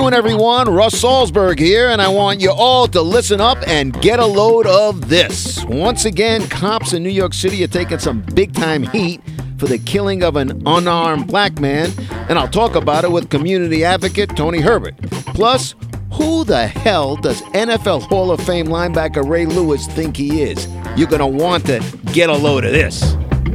doing, everyone? Russ Salzberg here, and I want you all to listen up and get a load of this. Once again, cops in New York City are taking some big-time heat for the killing of an unarmed black man, and I'll talk about it with community advocate Tony Herbert. Plus, who the hell does NFL Hall of Fame linebacker Ray Lewis think he is? You're going to want to get a load of this.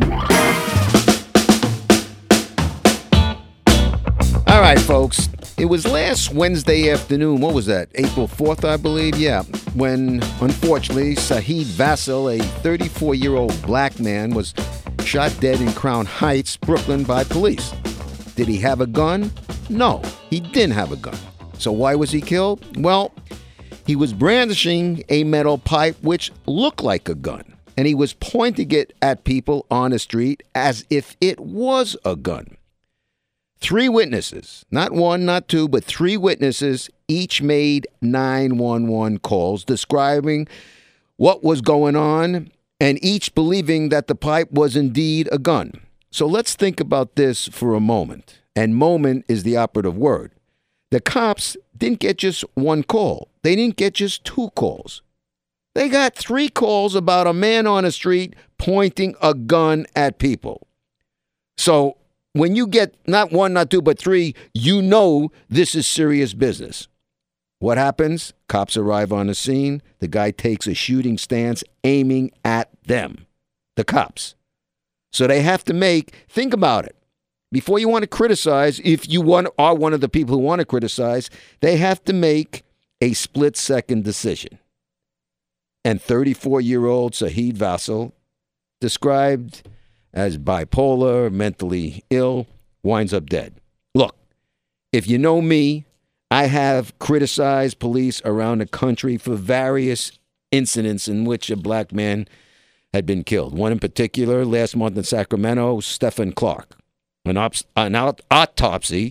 All right, folks. It was last Wednesday afternoon. What was that? April 4th, I believe? Yeah. When, unfortunately, Saheed Vassell, a 34-year-old black man, was shot dead in Crown Heights, Brooklyn, by police. Did he have a gun? No, he didn't have a gun. So why was he killed? Well, he was brandishing a metal pipe which looked like a gun, and he was pointing it at people on the street as if it was a gun. 3 witnesses, not one, not two, but 3 witnesses, each made 911 calls describing what was going on and each believing that the pipe was indeed a gun. So let's think about this for a moment. And moment is the operative word. The cops didn't get just 1 call. They didn't get just 2 calls. They got 3 calls about a man on the street pointing a gun at people. So when you get not 1, not 2, but 3, you know this is serious business. What happens? Cops arrive on the scene. The guy takes a shooting stance aiming at them, the cops. So they have to think about it. Before you want to criticize, if you are one of the people who want to criticize, they have to make a split-second decision. And 34-year-old Saheed Vassell, described as bipolar, mentally ill, winds up dead. Look, if you know me, I have criticized police around the country for various incidents in which a black man had been killed. One in particular, last month in Sacramento, Stephen Clark. An autopsy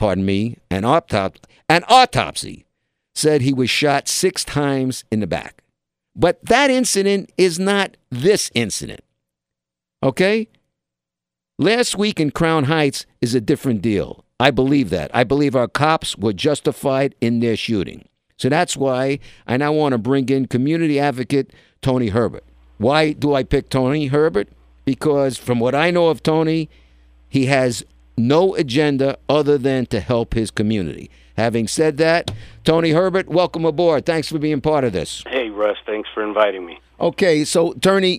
said he was shot 6 times in the back. But that incident is not this incident. Okay? Last week in Crown Heights is a different deal. I believe that. I believe our cops were justified in their shooting. So that's why I now want to bring in community advocate Tony Herbert. Why do I pick Tony Herbert? Because from what I know of Tony, he has no agenda other than to help his community. Having said that, Tony Herbert, welcome aboard. Thanks for being part of this. Hey, Russ, thanks for inviting me. Okay, so Tony,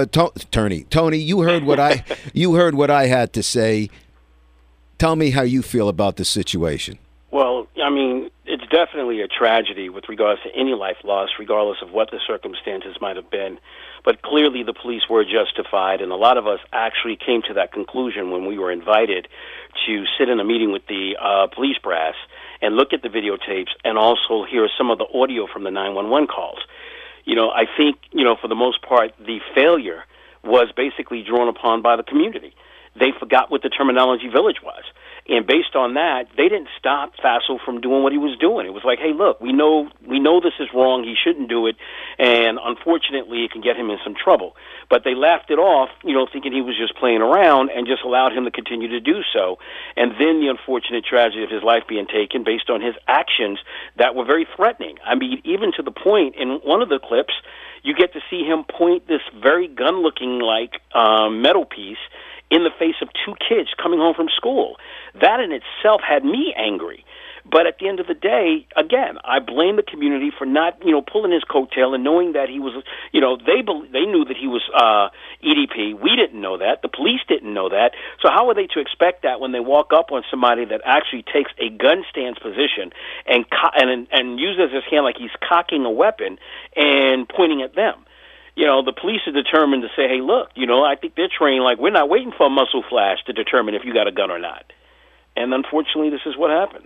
you heard what I had to say. Tell me how you feel about the situation. Well, I mean, it's definitely a tragedy with regards to any life loss, regardless of what the circumstances might have been. But clearly the police were justified, and a lot of us actually came to that conclusion when we were invited to sit in a meeting with the police brass and look at the videotapes and also hear some of the audio from the 911 calls. You know, I think, for the most part, the failure was basically drawn upon by the community. They forgot what the terminology village was. And based on that, they didn't stop Vassell from doing what he was doing. It was like, hey, look, we know this is wrong. He shouldn't do it. And unfortunately, it can get him in some trouble. But they laughed it off, thinking he was just playing around and just allowed him to continue to do so. And then the unfortunate tragedy of his life being taken based on his actions that were very threatening. I mean, even to the point in one of the clips, you get to see him point this very gun-looking like metal piece in the face of 2 kids coming home from school. That in itself had me angry. But at the end of the day, again, I blame the community for not, pulling his coattail and knowing that he was, they knew that he was EDP. We didn't know that. The police didn't know that. So how are they to expect that when they walk up on somebody that actually takes a gun stance position and uses his hand like he's cocking a weapon and pointing at them? The police are determined to say, hey, look, I think they're trained like we're not waiting for a muzzle flash to determine if you got a gun or not. And unfortunately, this is what happened.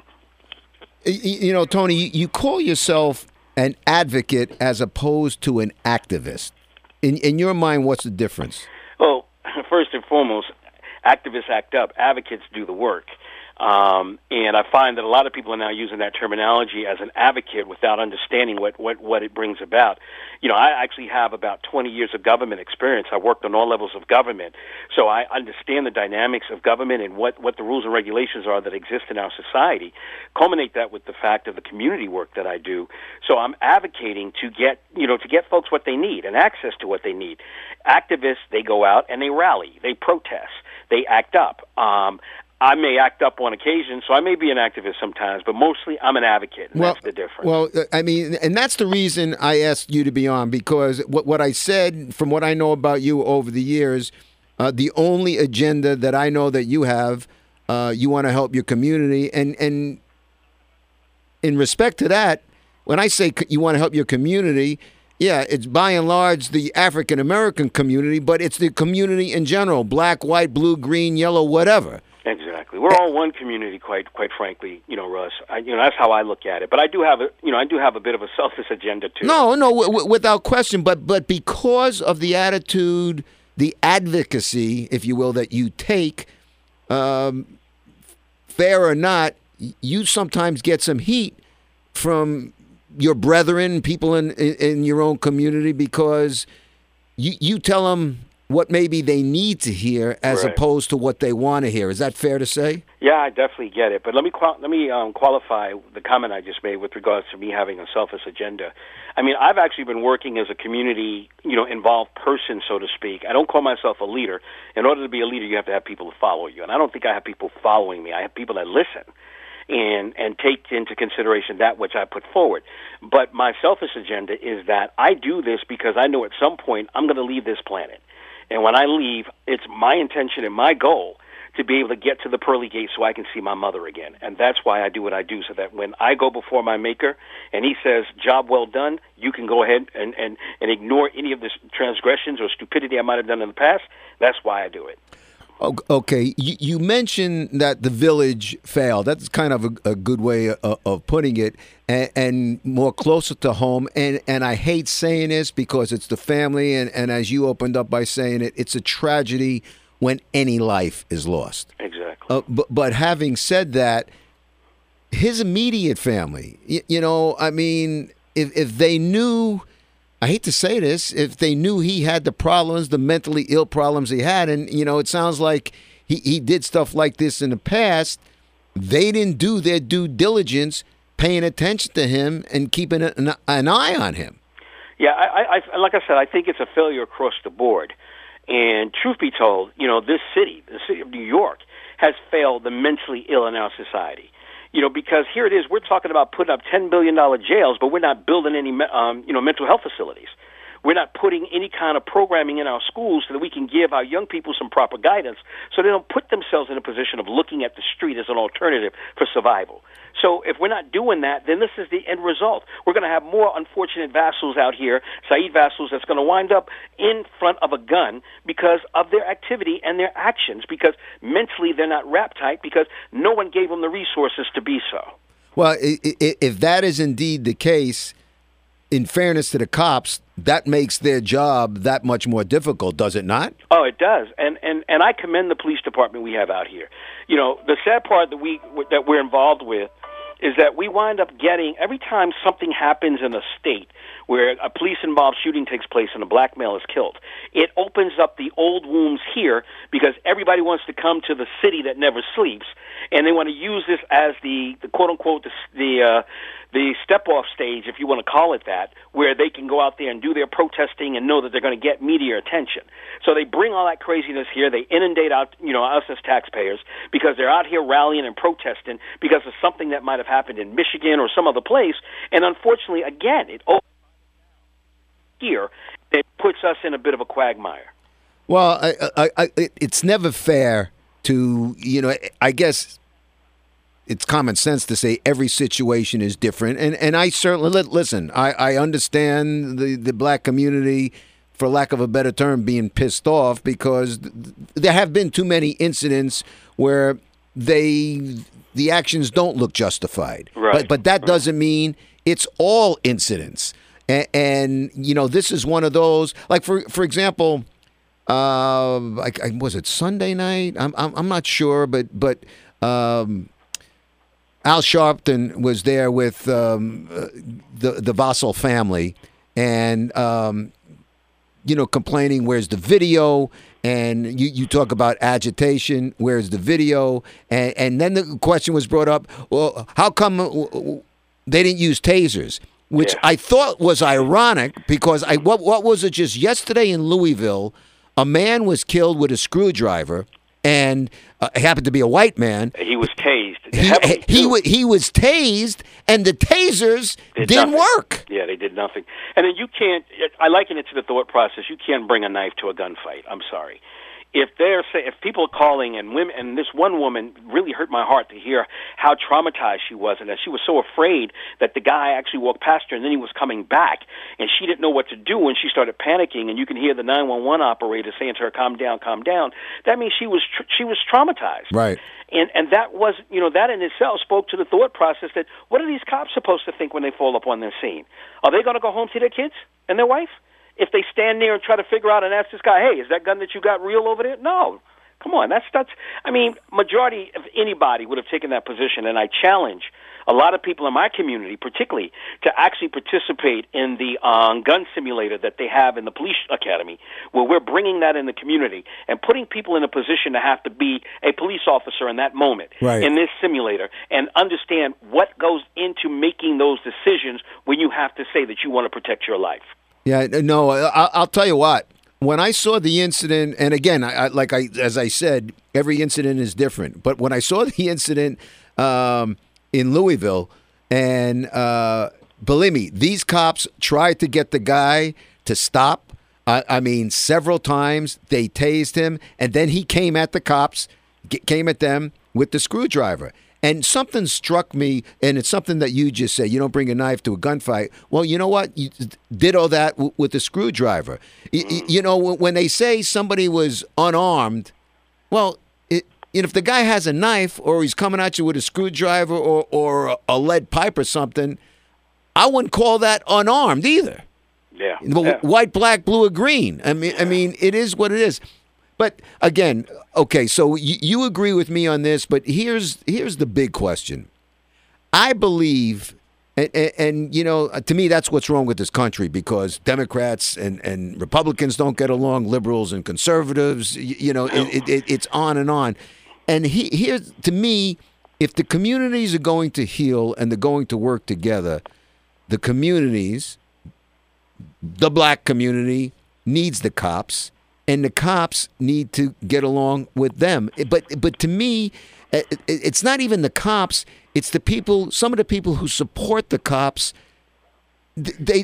Tony, you call yourself an advocate as opposed to an activist. In your mind, what's the difference? Well, first and foremost, activists act up. Advocates do the work. And I find that a lot of people are now using that terminology as an advocate without understanding what it brings about. I actually have about 20 years of government experience. I worked on all levels of government, so I understand the dynamics of government and what the rules and regulations are that exist in our society. Culminate that with the fact of the community work that I do. So I'm advocating to get folks what they need and access to what they need. Activists, they go out and they rally, they protest, they act up. I may act up on occasion, so I may be an activist sometimes, but mostly I'm an advocate, and that's the difference. Well, I mean, and that's the reason I asked you to be on, because what I said, from what I know about you over the years, the only agenda that I know that you have, you want to help your community, and in respect to that, when I say you want to help your community, yeah, it's by and large the African-American community, but it's the community in general, black, white, blue, green, yellow, whatever. Exactly. We're all one community, quite frankly, Russ. That's how I look at it. But I do have a bit of a selfish agenda too. No, without question. But because of the attitude, the advocacy, if you will, that you take, fair or not, you sometimes get some heat from your brethren, people in your own community, because you tell them what maybe they need to hear as right. opposed to what they want to hear. Is that fair to say? Yeah, I definitely get it. But let me qualify the comment I just made with regards to me having a selfish agenda. I mean, I've actually been working as a community, involved person, so to speak. I don't call myself a leader. In order to be a leader, you have to have people to follow you. And I don't think I have people following me. I have people that listen and take into consideration that which I put forward. But my selfish agenda is that I do this because I know at some point I'm going to leave this planet. And when I leave, it's my intention and my goal to be able to get to the pearly gates so I can see my mother again. And that's why I do what I do, so that when I go before my Maker and he says, job well done, you can go ahead and ignore any of the transgressions or stupidity I might have done in the past. That's why I do it. Okay, you mentioned that the village failed. That's kind of a good way of putting it, and more closer to home. And I hate saying this because it's the family, and as you opened up by saying it, it's a tragedy when any life is lost. Exactly. But having said that, his immediate family, I mean, if they knew, I hate to say this, if they knew he had the problems, the mentally ill problems he had, and, it sounds like he did stuff like this in the past, they didn't do their due diligence paying attention to him and keeping an eye on him. Yeah, I like I said, I think it's a failure across the board. And truth be told, this city, the city of New York, has failed the mentally ill in our society. Because here it is, we're talking about putting up $10 billion jails, but we're not building any, mental health facilities. We're not putting any kind of programming in our schools so that we can give our young people some proper guidance so they don't put themselves in a position of looking at the street as an alternative for survival. So if we're not doing that, then this is the end result. We're going to have more unfortunate vassals out here, Saeed vassals, that's going to wind up in front of a gun because of their activity and their actions, because mentally they're not wrapped tight because no one gave them the resources to be so. Well, if that is indeed the case, in fairness to the cops, that makes their job that much more difficult, does it not? Oh, it does. And I commend the police department we have out here. The sad part that we're involved with is that we wind up getting, every time something happens in a state where a police-involved shooting takes place and a black male is killed, it opens up the old wounds here because everybody wants to come to the city that never sleeps, and they want to use this as the quote-unquote, the step-off stage, if you want to call it that, where they can go out there and do their protesting and know that they're going to get media attention. So they bring all that craziness here. They inundate us as taxpayers because they're out here rallying and protesting because of something that might have happened in Michigan or some other place. And unfortunately, again, it opens here. It puts us in a bit of a quagmire. Well, it's never fair to, I guess it's common sense to say every situation is different. And I certainly, listen, I understand the black community, for lack of a better term, being pissed off because there have been too many incidents where the actions don't look justified. Right. But that doesn't mean it's all incidents. And this is one of those, like, for example, was it Sunday night? I'm not sure, but Al Sharpton was there with the Vassal family, and complaining, where's the video? And you talk about agitation, where's the video? And then the question was brought up, well, how come they didn't use tasers? Which I thought was ironic, because what was it just yesterday in Louisville? A man was killed with a screwdriver, and it happened to be a white man. He was tased. He was tased, and the tasers didn't work. Yeah, they did nothing. And then you can't. I liken it to the thought process. You can't bring a knife to a gunfight. I'm sorry. If people are calling, and women, and this one woman really hurt my heart to hear how traumatized she was, and that she was so afraid that the guy actually walked past her and then he was coming back, and she didn't know what to do, and she started panicking, and you can hear the 911 operator saying to her, "Calm down, calm down." That means she was traumatized, right? And that was, that in itself spoke to the thought process that what are these cops supposed to think when they fall upon their scene? Are they going to go home to their kids and their wife? If they stand there and try to figure out and ask this guy, hey, is that gun that you got real over there? No. Come on, that's majority of anybody would have taken that position, and I challenge a lot of people in my community, particularly, to actually participate in the gun simulator that they have in the police academy, where we're bringing that in the community and putting people in a position to have to be a police officer in that moment, right, in this simulator, and understand what goes into making those decisions when you have to say that you want to protect your life. Yeah, no, I'll tell you what. When I saw the incident, and again, as I said, every incident is different. But when I saw the incident in Louisville, and believe me, these cops tried to get the guy to stop. I mean, several times they tased him, and then he came at the cops, came at them with the screwdriver. And something struck me, and it's something that you just said. You don't bring a knife to a gunfight. Well, you know what? You ditto that with the screwdriver. When they say somebody was unarmed, well, if the guy has a knife or he's coming at you with a screwdriver or a lead pipe or something, I wouldn't call that unarmed either. Yeah. White, black, blue, or green. I mean, it is what it is. But again, okay, so you agree with me on this, but here's the big question. I believe, and to me, that's what's wrong with this country, because Democrats and Republicans don't get along, liberals and conservatives, it's on and on. And here's, to me, if the communities are going to heal and they're going to work together, the communities, the black community needs the cops, and the cops need to get along with them. But to me, it's not even the cops. It's the people. Some of the people who support the cops. They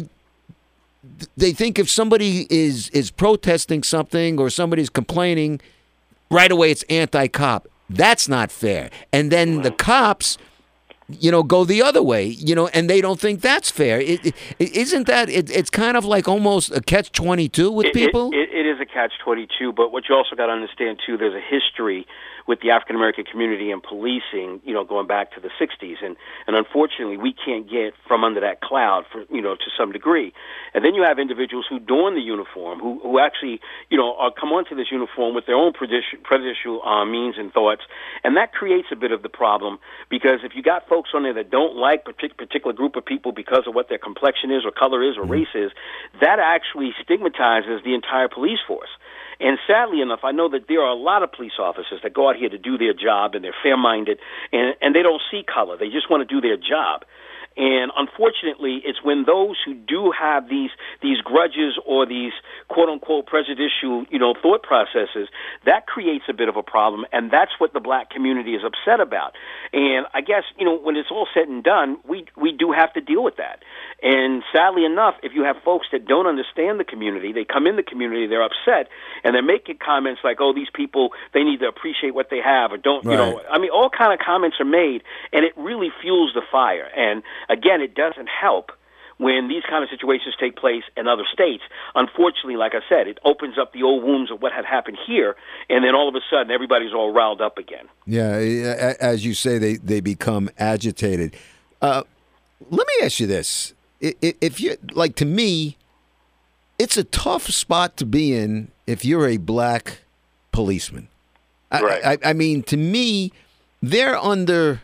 think if somebody is protesting something or somebody's complaining, right away it's anti-cop. That's not fair. And then the cops, go the other way, and they don't think that's fair. Isn't that? It's kind of like almost a catch-22 with people. It is a catch-22, but what you also got to understand too, there's a history with the African American community and policing, going back to the 60s, and unfortunately we can't get from under that cloud to some degree. And then you have individuals who don the uniform, who actually come onto this uniform with their own prejudicial means and thoughts, and that creates a bit of the problem, because if you got folks on there that don't like a particular group of people because of what their complexion is or color is or race is, that actually stigmatizes the entire police force. And sadly enough, I know that there are a lot of police officers that go out here to do their job, and they're fair-minded, and they don't see color. They just want to do their job. And unfortunately, it's when those who do have these grudges or these quote-unquote prejudicial, thought processes, that creates a bit of a problem, and that's what the black community is upset about. And I guess, when it's all said and done, we do have to deal with that. And sadly enough, if you have folks that don't understand the community, they come in the community, they're upset, and they're making comments like, oh, these people, they need to appreciate what they have, or don't, all kind of comments are made, and it really fuels the fire. And again, it doesn't help when these kind of situations take place in other states. Unfortunately, like I said, it opens up the old wounds of what had happened here, and then all of a sudden everybody's all riled up again. Yeah, as you say, they become agitated. Let me ask you this. If you, like, to me, it's a tough spot to be in if you're a black policeman. Right. I mean, to me, they're under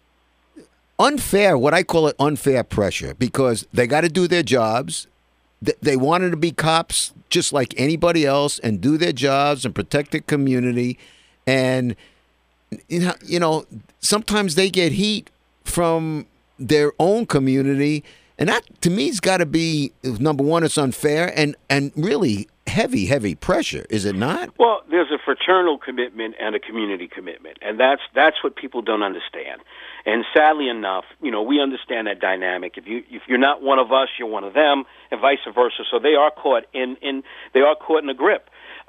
unfair, what I call it unfair pressure, because they got to do their jobs. They wanted to be cops just like anybody else and do their jobs and protect the community. And, you know, sometimes they get heat from their own community. And that, to me, has got to be, number one, it's unfair and really heavy pressure, is it not? Well, there's a fraternal commitment and a community commitment, and that's what people don't understand. And sadly enough, you know, we understand that dynamic. If you're not one of us, you're one of them, and vice versa. So they are caught in a grip.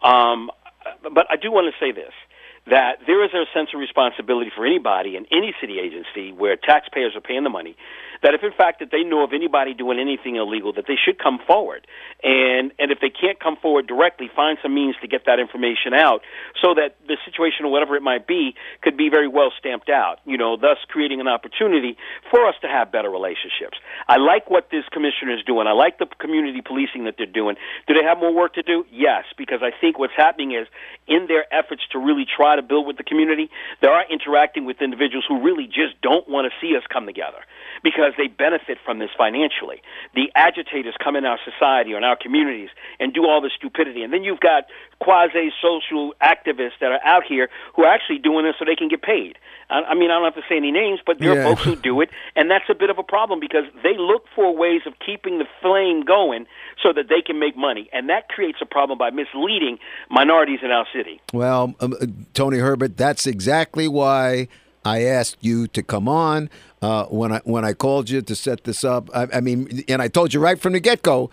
But I do want to say this, that there is a sense of responsibility for anybody in any city agency where taxpayers are paying the money, that if in fact that they know of anybody doing anything illegal, that they should come forward. And if they can't come forward directly, find some means to get that information out so that the situation, or whatever it might be, could be very well stamped out, you know, thus creating an opportunity for us to have better relationships. I like what this commissioner is doing. I like the community policing that they're doing. Do they have more work to do? Yes, because I think what's happening is in their efforts to really try to build with the community, they are interacting with individuals who really just don't want to see us come together because they benefit from this financially. The agitators come in our society or in our communities and do all this stupidity. And then you've got quasi-social activists that are out here who are actually doing this so they can get paid. I mean, I don't have to say any names, but there are folks who do it, and that's a bit of a problem because they look for ways of keeping the flame going so that they can make money, and that creates a problem by misleading minorities in our city. Well, Tony Herbert, that's exactly why I asked you to come on when I called you to set this up. I mean, and I told you right from the get-go,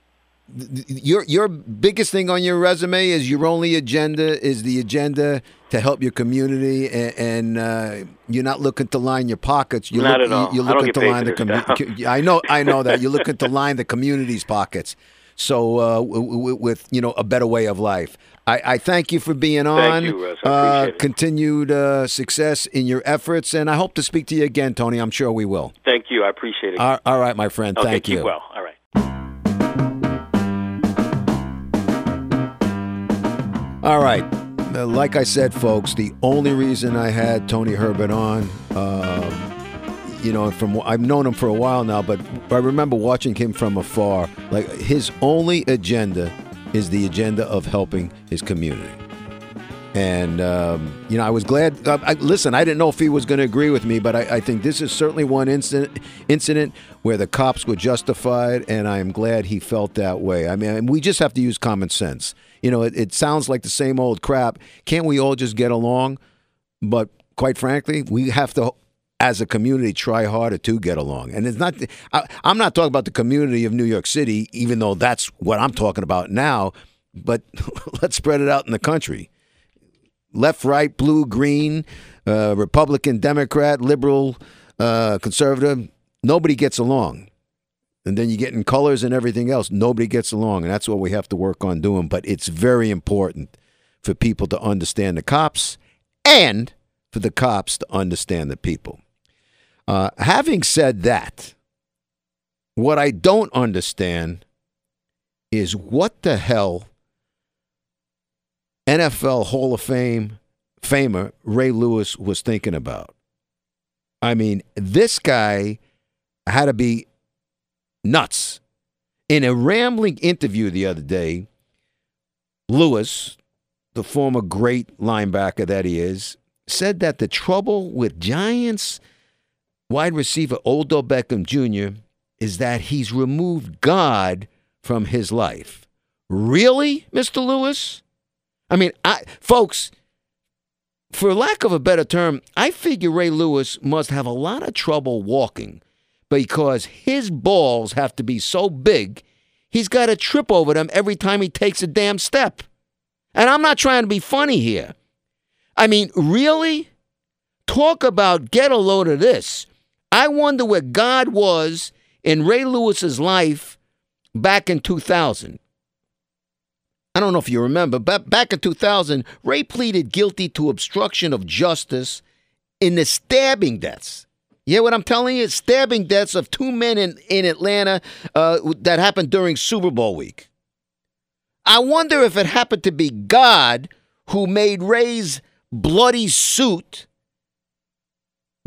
your biggest thing on your resume is your only agenda is the agenda to help your community, and you're not looking to line your pockets. Not at all. You're looking to line the community. I know that you're looking to line the community's pockets. So with a better way of life. I thank you for being on. Thank you, Russ. I appreciate it. Continued success in your efforts, and I hope to speak to you again, Tony. I'm sure we will. Thank you. I appreciate it. All right, my friend. Okay, thank you. Keep well. All right. All right. Like I said, folks, the only reason I had Tony Herbert on, I've known him for a while now, but I remember watching him from afar. Like, his only agenda is the agenda of helping his community. And, I was glad. Listen, I didn't know if he was going to agree with me, but I think this is certainly one incident where the cops were justified, and I am glad he felt that way. I mean, we just have to use common sense. It sounds like the same old crap. Can't we all just get along? But quite frankly, we have to, as a community, try harder to get along. And it's not. I'm not talking about the community of New York City, even though that's what I'm talking about now. But let's spread it out in the country. Left, right, blue, green, Republican, Democrat, liberal, conservative. Nobody gets along. And then you get in colors and everything else. Nobody gets along, and that's what we have to work on doing. But it's very important for people to understand the cops and for the cops to understand the people. Having said that, what I don't understand is what the hell NFL Hall of Famer Ray Lewis was thinking about. I mean, this guy had to be nuts. In a rambling interview the other day, Lewis, the former great linebacker that he is, said that the trouble with Giants wide receiver Odell Beckham Jr. is that he's removed God from his life. Really, Mr. Lewis? I mean, folks, for lack of a better term, I figure Ray Lewis must have a lot of trouble walking because his balls have to be so big, he's got to trip over them every time he takes a damn step. And I'm not trying to be funny here. I mean, really? Talk about get a load of this. I wonder where God was in Ray Lewis's life back in 2000. I don't know if you remember, but back in 2000, Ray pleaded guilty to obstruction of justice in the stabbing deaths. You hear what I'm telling you? Stabbing deaths of two men in Atlanta that happened during Super Bowl week. I wonder if it happened to be God who made Ray's bloody suit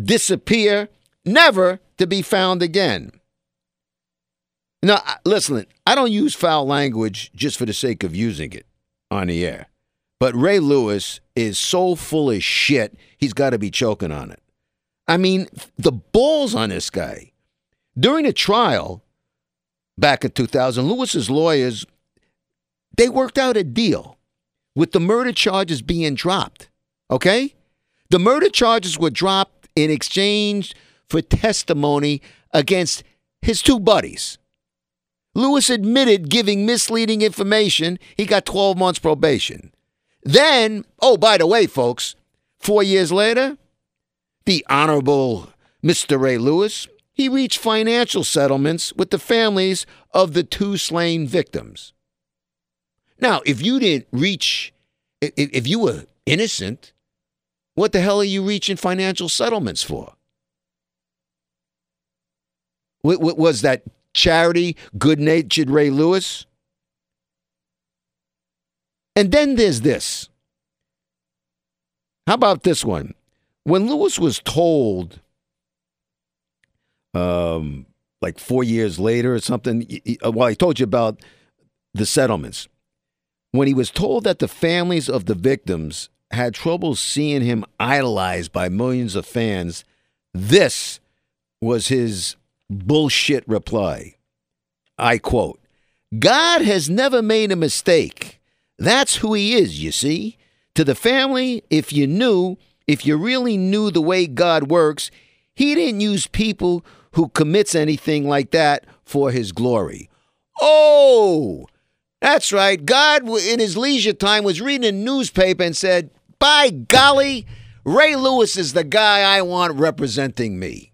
disappear, never to be found again. Now, listen, I don't use foul language just for the sake of using it on the air. But Ray Lewis is so full of shit, he's got to be choking on it. I mean, the balls on this guy. During the trial back in 2000, Lewis's lawyers, they worked out a deal with the murder charges being dropped, okay? The murder charges were dropped in exchange for testimony against his two buddies. Lewis admitted giving misleading information. He got 12 months probation. Then, oh, by the way, folks, 4 years later, the Honorable Mr. Ray Lewis, he reached financial settlements with the families of the two slain victims. Now, if you didn't reach, if you were innocent, what the hell are you reaching financial settlements for? Was that charity, good-natured Ray Lewis? And then there's this. How about this one? When Lewis was told, like 4 years later or something, he told you about the settlements. When he was told that the families of the victims had trouble seeing him idolized by millions of fans, this was his bullshit reply. I quote, "God has never made a mistake. That's who he is, you see. To the family, if you really knew the way God works, he didn't use people who commits anything like that for his glory." Oh, that's right. God, in his leisure time, was reading a newspaper and said, by golly, Ray Lewis is the guy I want representing me.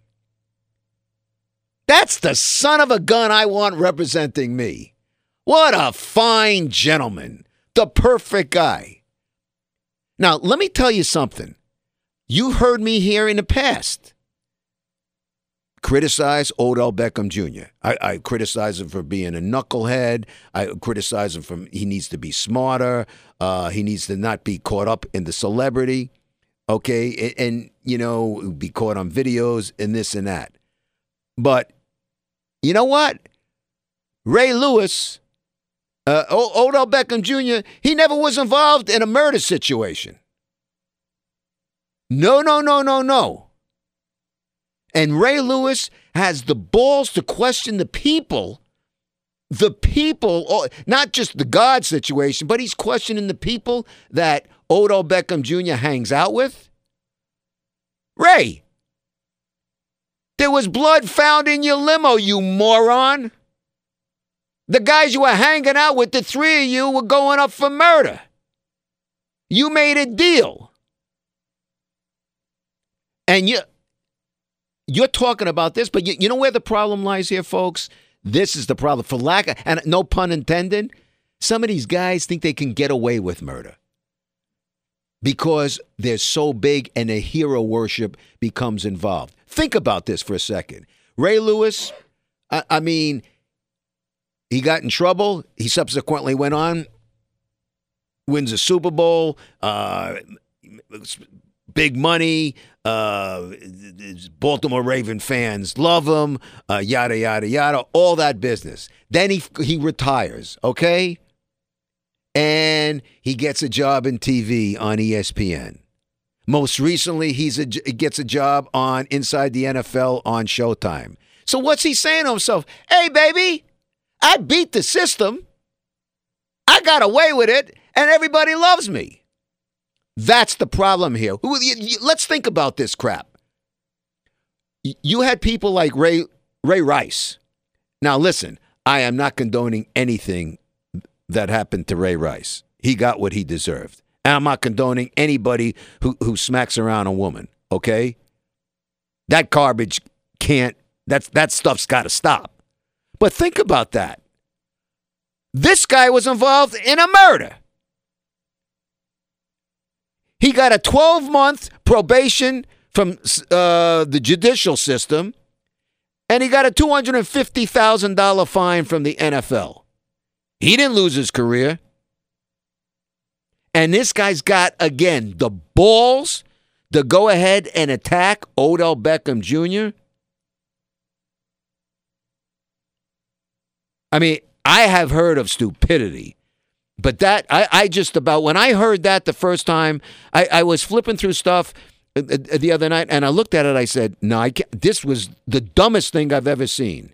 That's the son of a gun I want representing me. What a fine gentleman. The perfect guy. Now, let me tell you something. You heard me here in the past criticize Odell Beckham Jr. I criticize him for being a knucklehead. I criticize him for he needs to be smarter. He needs to not be caught up in the celebrity. Okay, and be caught on videos and this and that. But you know what? Ray Lewis, Odell Beckham Jr., he never was involved in a murder situation. No. And Ray Lewis has the balls to question the people, not just the God situation, but he's questioning the people that Odell Beckham Jr. hangs out with. Ray, there was blood found in your limo, you moron. The guys you were hanging out with, the three of you, were going up for murder. You made a deal. And you're talking about this, but you know where the problem lies here, folks? This is the problem. For lack of, and no pun intended, some of these guys think they can get away with murder because they're so big and a hero worship becomes involved. Think about this for a second. Ray Lewis, I mean, he got in trouble. He subsequently went on, wins a Super Bowl, big money. Baltimore Raven fans love him, yada, yada, yada, all that business. Then he retires, okay? And he gets a job in TV on ESPN. Most recently, he gets a job on Inside the NFL on Showtime. So what's he saying to himself? Hey, baby, I beat the system. I got away with it, and everybody loves me. That's the problem here. Let's think about this crap. You had people like Ray Rice. Now, listen, I am not condoning anything that happened to Ray Rice. He got what he deserved. And I'm not condoning anybody who smacks around a woman, okay? That garbage that stuff's got to stop. But think about that. This guy was involved in a murder. He got a 12-month probation from the judicial system, and he got a $250,000 fine from the NFL. He didn't lose his career. And this guy's got, again, the balls to go ahead and attack Odell Beckham Jr.? I mean, I have heard of stupidity, but that, I just about, when I heard that the first time, I was flipping through stuff the other night, and I looked at it, I said, no, I can't. This was the dumbest thing I've ever seen.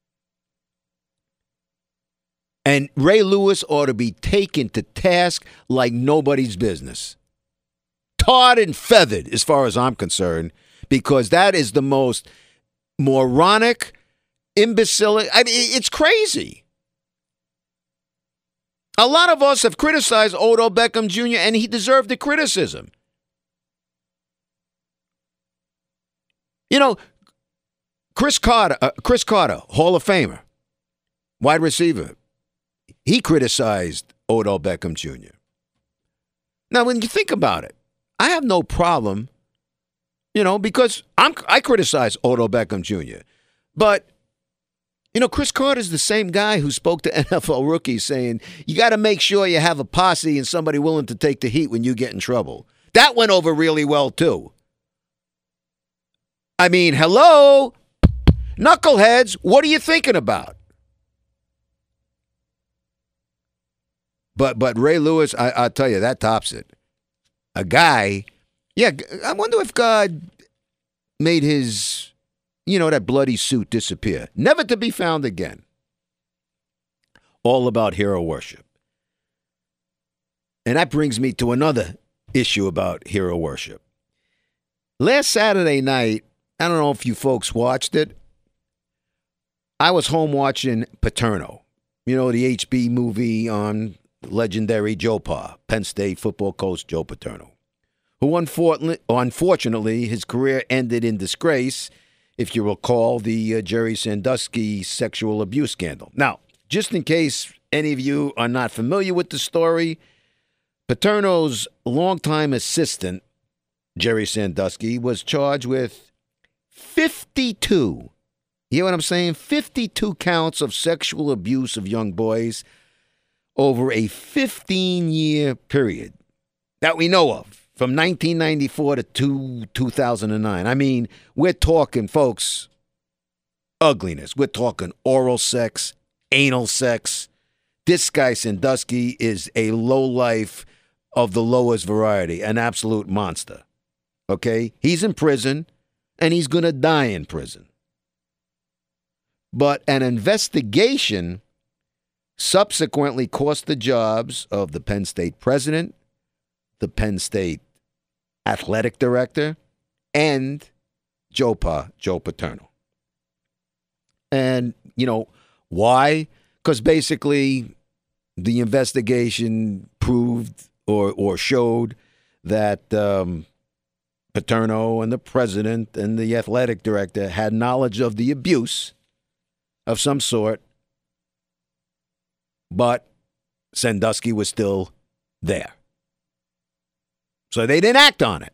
And Ray Lewis ought to be taken to task like nobody's business. Tarred and feathered, as far as I'm concerned, because that is the most moronic, imbecile. I mean, it's crazy. A lot of us have criticized Odell Beckham Jr., and he deserved the criticism. You know, Chris Carter, Hall of Famer, wide receiver, he criticized Odell Beckham Jr. Now, when you think about it, I have no problem, because I criticize Odell Beckham Jr. But, Chris Carter's the same guy who spoke to NFL rookies saying, you got to make sure you have a posse and somebody willing to take the heat when you get in trouble. That went over really well, too. I mean, hello? Knuckleheads, what are you thinking about? But Ray Lewis, I'll tell you, that tops it. A guy, I wonder if God made his, that bloody suit disappear. Never to be found again. All about hero worship. And that brings me to another issue about hero worship. Last Saturday night, I don't know if you folks watched it. I was home watching Paterno. The HB movie on legendary Joe Pa, Penn State football coach Joe Paterno, who unfortunately his career ended in disgrace, if you recall the Jerry Sandusky sexual abuse scandal. Now, just in case any of you are not familiar with the story, Paterno's longtime assistant, Jerry Sandusky, was charged with 52, you hear what I'm saying? 52 counts of sexual abuse of young boys over a 15-year period that we know of, from 1994 to 2009. I mean, we're talking, folks, ugliness. We're talking oral sex, anal sex. This guy, Sandusky, is a lowlife of the lowest variety, an absolute monster. Okay? He's in prison, and he's going to die in prison. But an investigation subsequently cost the jobs of the Penn State president, the Penn State athletic director, and Joe Paterno. And, why? Because basically the investigation proved or showed that Paterno and the president and the athletic director had knowledge of the abuse of some sort, but Sandusky was still there. So they didn't act on it.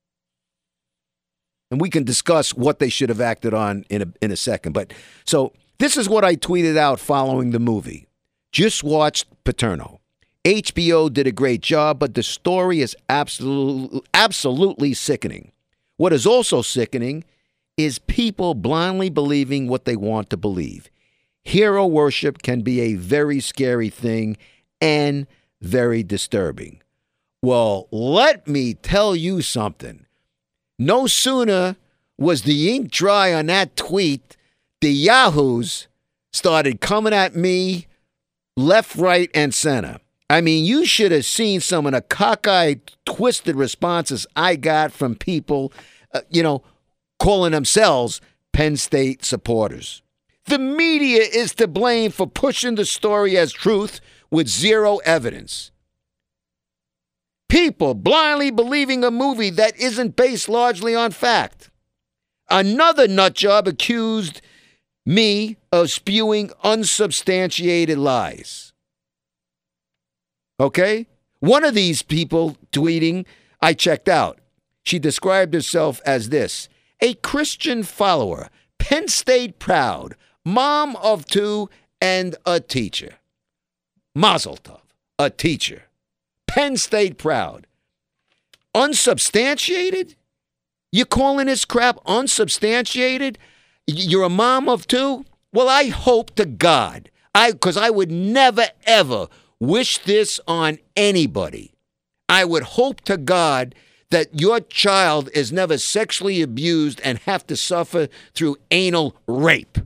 And we can discuss what they should have acted on in a second. But so this is what I tweeted out following the movie. Just watched Paterno. HBO did a great job, but the story is absolutely sickening. What is also sickening is people blindly believing what they want to believe. Hero worship can be a very scary thing and very disturbing. Well, let me tell you something. No sooner was the ink dry on that tweet, the yahoos started coming at me left, right, and center. I mean, you should have seen some of the cockeyed, twisted responses I got from people, calling themselves Penn State supporters. The media is to blame for pushing the story as truth with zero evidence. People blindly believing a movie that isn't based largely on fact. Another nutjob accused me of spewing unsubstantiated lies. Okay? One of these people tweeting, I checked out. She described herself as this: a Christian follower, Penn State proud, mom of two, and a teacher. Mazel tov, a teacher. Penn State proud. Unsubstantiated? You're calling this crap unsubstantiated? You're a mom of two? Well, I hope to God, because I would never, ever wish this on anybody. I would hope to God that your child is never sexually abused and have to suffer through anal rape.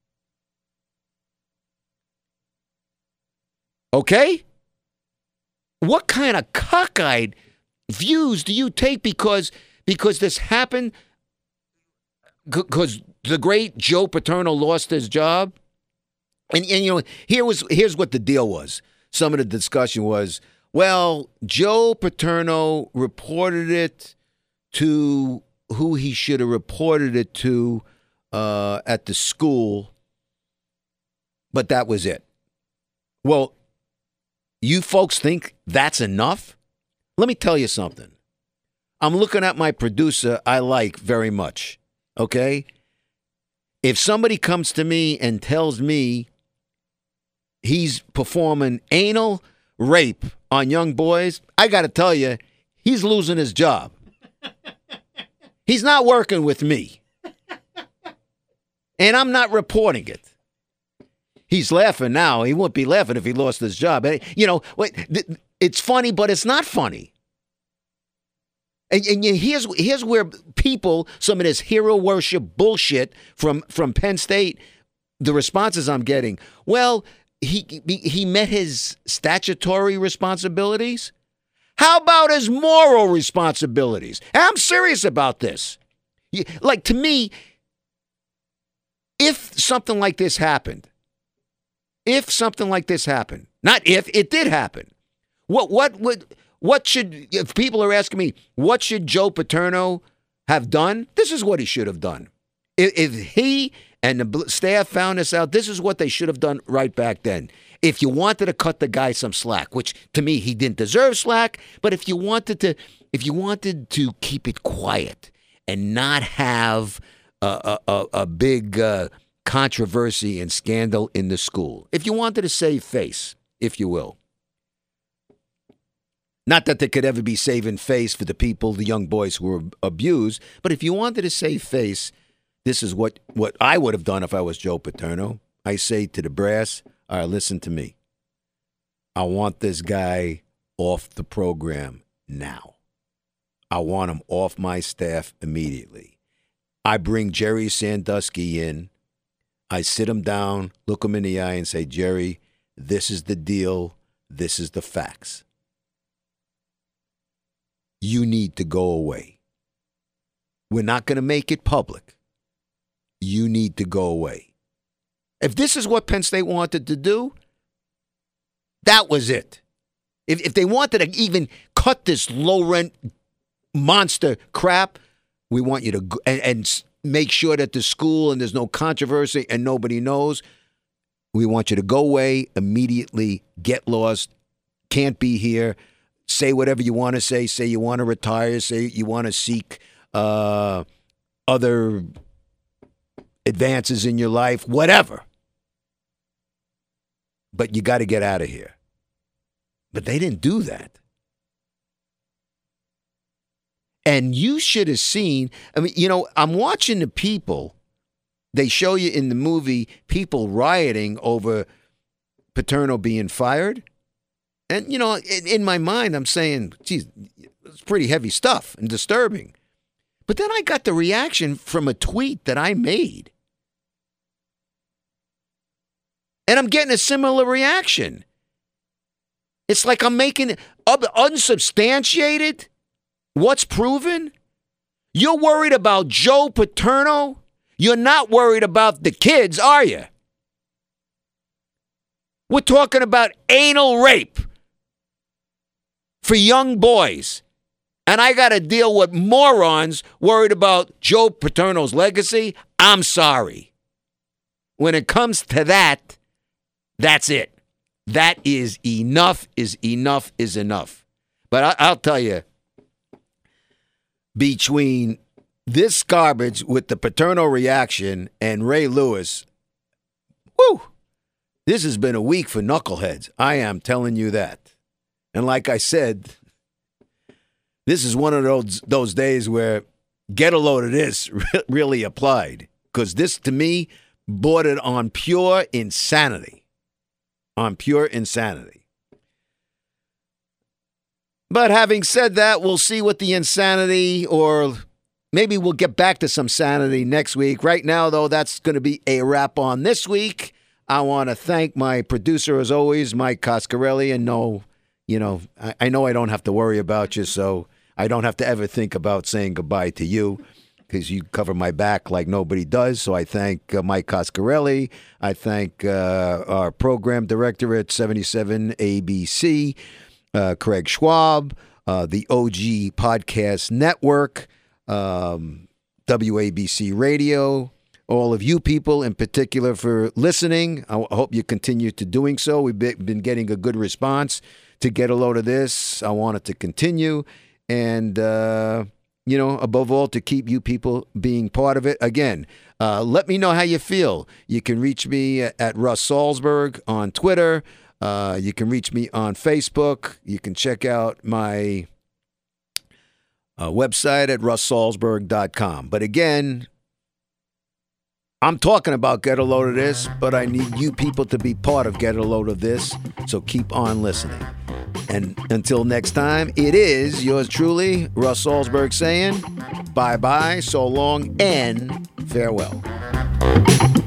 Okay? What kind of cockeyed views do you take because this happened because the great Joe Paterno lost his job? And you know, here's what the deal was. Some of the discussion was, well, Joe Paterno reported it to who he should have reported it to at the school, but that was it. Well, you folks think that's enough? Let me tell you something. I'm looking at my producer I like very much, okay? If somebody comes to me and tells me he's performing anal rape on young boys, I got to tell you, he's losing his job. He's not working with me. And I'm not reporting it. He's laughing now. He wouldn't be laughing if he lost his job. You know, it's funny, but it's not funny. And here's where people, some of this hero worship bullshit from Penn State, the responses I'm getting, well, he met his statutory responsibilities. How about his moral responsibilities? I'm serious about this. Like, to me, if something like this happened, not if, it did happen, what should, if people are asking me, what should Joe Paterno have done? This is what he should have done. If he and the staff found this out, this is what they should have done right back then. If you wanted to cut the guy some slack, which to me he didn't deserve slack, but if you wanted to keep it quiet and not have a big controversy and scandal in the school, if you wanted to save face, if you will. Not that there could ever be saving face for the people, the young boys who were abused, but if you wanted to save face, this is what I would have done if I was Joe Paterno. I say to the brass, all right, listen to me. I want this guy off the program now. I want him off my staff immediately. I bring Jerry Sandusky in. I sit him down, look him in the eye and say, Jerry, this is the deal. This is the facts. You need to go away. We're not going to make it public. You need to go away. If this is what Penn State wanted to do, that was it. If they wanted to even cut this low-rent monster crap, we want you to go and make sure that the school and there's no controversy and nobody knows. We want you to go away immediately, get lost, can't be here, say whatever you want to say you want to retire, say you want to seek other advances in your life, whatever. But you got to get out of here. But they didn't do that. And you should have seen, I mean, you know, I'm watching the people. They show you in the movie people rioting over Paterno being fired. And, you know, in my mind, I'm saying, geez, it's pretty heavy stuff and disturbing. But then I got the reaction from a tweet that I made. And I'm getting a similar reaction. It's like I'm making it unsubstantiated. What's proven? You're worried about Joe Paterno? You're not worried about the kids, are you? We're talking about anal rape for young boys. And I got to deal with morons worried about Joe Paterno's legacy. I'm sorry. When it comes to that, that's it. That is enough, is enough, is enough. But I'll tell you, between this garbage with the Paterno reaction and Ray Lewis, whoo, this has been a week for knuckleheads. I am telling you that. And like I said, this is one of those days where Get a Load of This really applied, because this, to me, bordered on pure insanity. On pure insanity. But having said that, we'll see what the insanity, or maybe we'll get back to some sanity next week. Right now, though, that's going to be a wrap on this week. I want to thank my producer, as always, Mike Coscarelli. And I know I don't have to worry about you, so I don't have to ever think about saying goodbye to you, because you cover my back like nobody does. So I thank Mike Coscarelli. I thank our program director at 77 ABC, Craig Schwab, the OG Podcast Network, WABC Radio, all of you people in particular for listening. I hope you continue to doing so. We've been getting a good response to Get a Load of This. I want it to continue. And, above all, to keep you people being part of it. Again, let me know how you feel. You can reach me at Russ Salzberg on Twitter. You can reach me on Facebook. You can check out my website at russsalzberg.com. But again, I'm talking about Get a Load of This, but I need you people to be part of Get a Load of This. So keep on listening. And until next time, it is yours truly, Russ Salzberg, saying bye-bye, so long, and farewell.